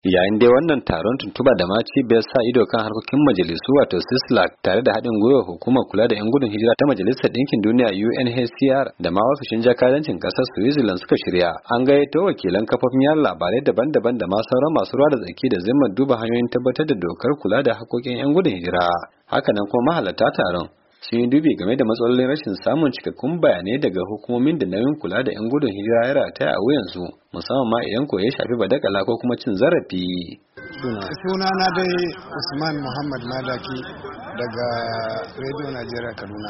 Yayin dai wannan taron tuntuba da ma cibiyar sa ido kan harkokin majalisu wato CISLAC tare da haɗin gwiwar hukumar kula da 'yan gudun hijira ta Majalisar Ɗinkin Duniya UNHCR da ma ofishin jakadancin ƙasar Switzerland suka shirya, an gayyato wakilan kafofin yaɗa labarai daban-daban da ma sauran masu ruwa da tsaki da zimmar duba hanyoyin tabbatar da dokar kula da haƙoƙin 'yan gudun hijira. Hakanan kuma mahalarta taron sun yi dubi game da matsalolin rashin samun cikakkun bayanai daga hukumomin da nauyin kula da 'yan gudun hijira ya rataya a wuyansu, musamman ma idan ko ya shafi badakala ko kuma cin zarafi. Sunana dai Usman Muhammad Madaki daga Radio Najeriya Kaduna.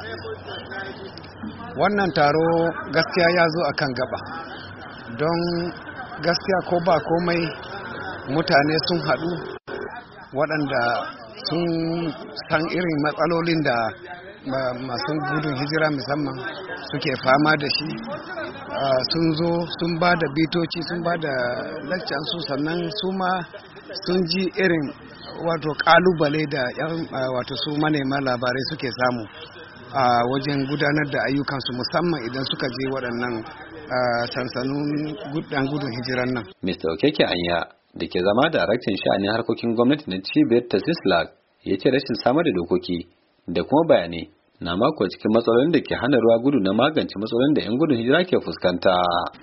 Wannan taro gaskiya ya zo a kan gaba, don gaskiya ko ba komai mutane sun haɗu waɗanda sun san irin matsalolin da masu gudun hijira musamman suke fama da shi. Sun zo sun ba da bitoci, sun ba da laccansu, sannan su ma sun ji irin wato kalubale da wato su manema labarai suke samu a wajen gudanar da ayyukansu, musamman idan suka je waɗannan sansanin gudun hijiran nan. Mr. Okeke Anya da ke zama daraktan sha'anin harkokin gwamnati na cibiyar ta CISLAC ya ce rashin samar da dokoki da kuma bayanai na mako cikin matsalolin da ke hana ruwa gudu na magance matsalolin da 'yan gudun hijira ke fuskanta.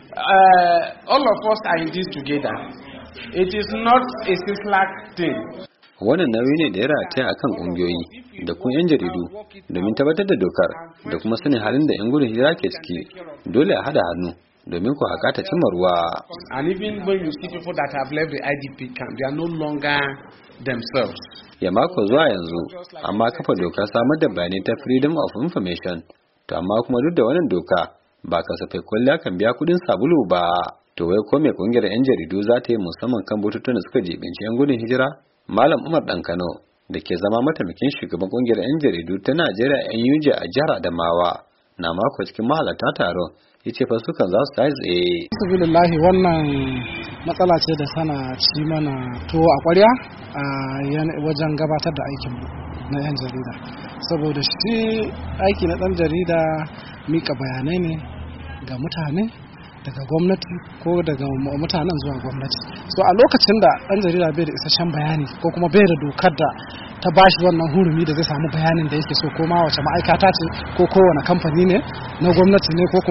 All of us are in this together. It is not a CISLAC thing. Wannan nauyi ne da ya rataya a kan ƙungiyoyi da kuma 'yan jaridu domin tabbatar da dokar da kuma sanin halin da 'yan gudun hijira ke ciki. Dole a haɗa hannu domin ku haƙa ta cimma ruwa. And even when you see people that have left the IDP camp, they are no longer themselves. Ya mako zuwa yanzu amma kafa dokar samar da bayanai ta Freedom of Information, to amma kuma duk da wannan doka ba kasafai kwalliya kan biya kudin sabulu ba. To wai ko me kungiyar 'yan jaridu za ta yi musamman kan bututun da suka jibinci 'yan gudun hijira? Malam Umar Dan Kano da ke zama mataimakin shugaban kungiyar 'yan jaridu ta Najeriya NUJ a jihar Adamawa na mako cikin mahalarta taron ya ce fasukan za su tashi tsaye. Alhamdulillah, wannan matsala ce da sana ci mana tuwo a ƙwarya a wajen gabatar da aikin na 'yan jarida, saboda shi aiki na ɗan jarida mika bayanai ne ga mutane daga gwamnati ko daga mutanen zuwa gwamnati. So a lokacin da ɗan jarida bai da isasshen bayani ko kuma bai da dokar da ta bashi wannan hurumi da zai samu bayanin da yake so, ko ma wace ma'aikata ce ko kowane kamfani ne na gwamnati ne ko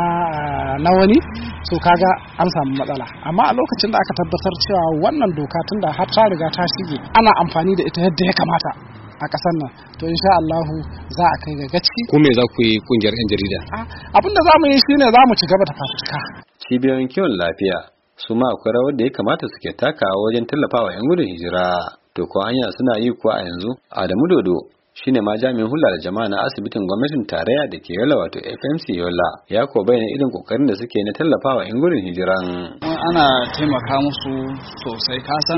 na wani, so kaga an samu matsala. Amma a lokacin da aka tabbatar cewa wannan doka tunda har ta riga ta shige ana amfani da ita yadda ya kamata a ƙasar nan, to insha Allah za a kai ga gaci. Ko me za ku yi kungiyar 'yan jarida? Abin da za mu yi shine za mu ci gaba da fafutuka. Cibiyoyin kiwon lafiya su ma akwai rawar da ya kamata suke takawa wajen tallafawa 'yan gudun hijira. To ko hanya suna yi kuwa a yanzu? Adamu Dodo shine ma jami'in hulɗa da jama'a na asibitin gwamnatin tarayya da ke Yola wato FMC Yola, ya ko bayyana irin kokarin da suke na tallafawa 'yan gudun hijiran. Ana taimaka musu sosai, kasan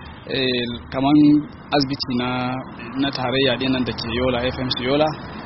kaman asibiti na tarayya dinan da ke Yola, FMC Yola,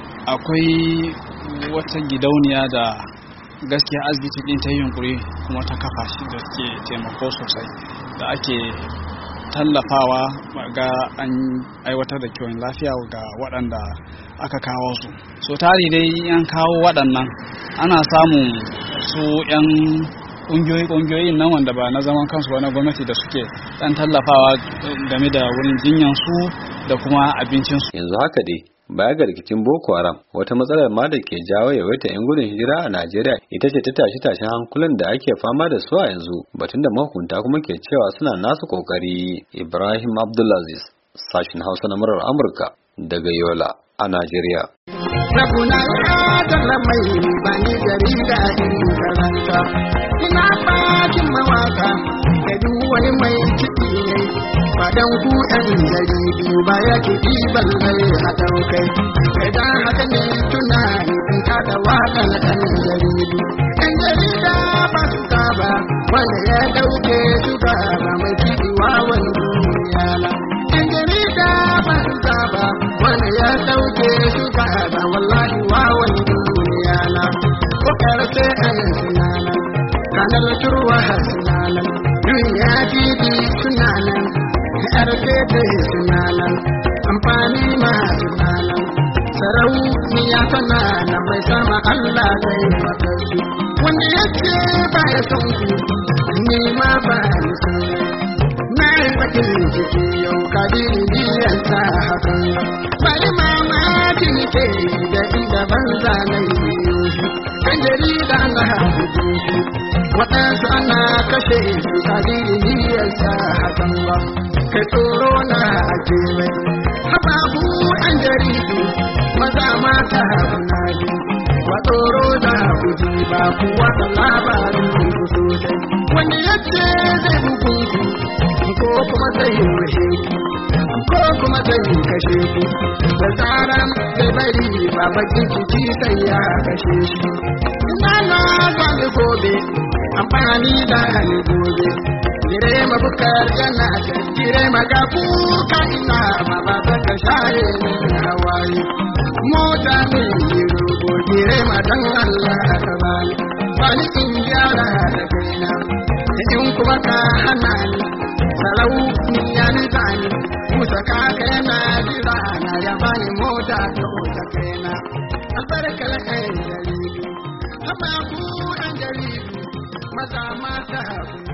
akwai wata gidauniya da gaskiya asibiti din ta yi yunkuri kuma ta kafa shi da ke taimako sosai, da ake tallafawa ga an aiwatar da kiwon lafiya ga waɗanda aka kawo su. So tari dai yan kawo waɗannan ana samun su 'yan ƙungiyoyin nan wanda ba na zaman kansu ba na gwamnati da suke ɗan tallafawa game da wurin jinyan su da kuma abincinsu. Yanzu haka dai baya ga rikicin Boko Haram, wata matsalar ma da ke jawo yawaita 'yan gudun hijira a Najeriya ita ce ta tashin hankulan da ake fama da su a yanzu, batun da mahukunta kuma ke cewa suna nasu kokari. Ibrahim Abdulaziz, sashin Hausa na murar Amurka daga Yola a Najeriya. Rabuna ya dala mai bani jarida in karanta, ina bakin mawaka da duk wani mai kiɗi ne, fadan ku ɗan jaridu ba ya kiɗi ballai a ɗaukai, idan haka ne tunani in kada waƙar ɗan jaridu. Ɗan jarida ba su ba wanda ya ɗauke su ba mai kiɗi wawan duniya na. Ɗan jarida ba su ba wanda ya ɗauke su ba wallahi wawan duniya na. Ko ƙarfe ɗan sinanan, kanar turwa sinanan, duniya bibi sunanan, ƙarfe ɗan sinanan, amfani ma sunanan, sarauniya tana na mai sama Allah zai maka su. Wanda ya ce ba ya son ku, ni ma ba ni son. Na bakin ciki yau kadiri biyan ta hakan bari mamakin ke da inda ban zanai kan jarida na hakan waɗansu ana kashe su kadiri biyan ta hakan ba kai tsoro na ake mai hababu an jaridu maza mata kuna ji wa tsoro da kuji ba kuwa da labarin ku sosai wanda yace zai bugu ko kuma zai wuce ko kuma zai kashe ku da tsaran zai bari ba bakin ciki sai ya kashe shi ina na zani gobe amfani da hali gobe gire mabukar yana ta gire maga kuka ina ma ba ta shaye ne hawaye mota mai rogo gire ma dan Allah ka bani bani in gyara da kaina in kuma ka hana ni salau ni ya ni zani musa ka kai na jira na ya bani mota ta kaina albarkar ai jaridu amma ku an jaridu maza mata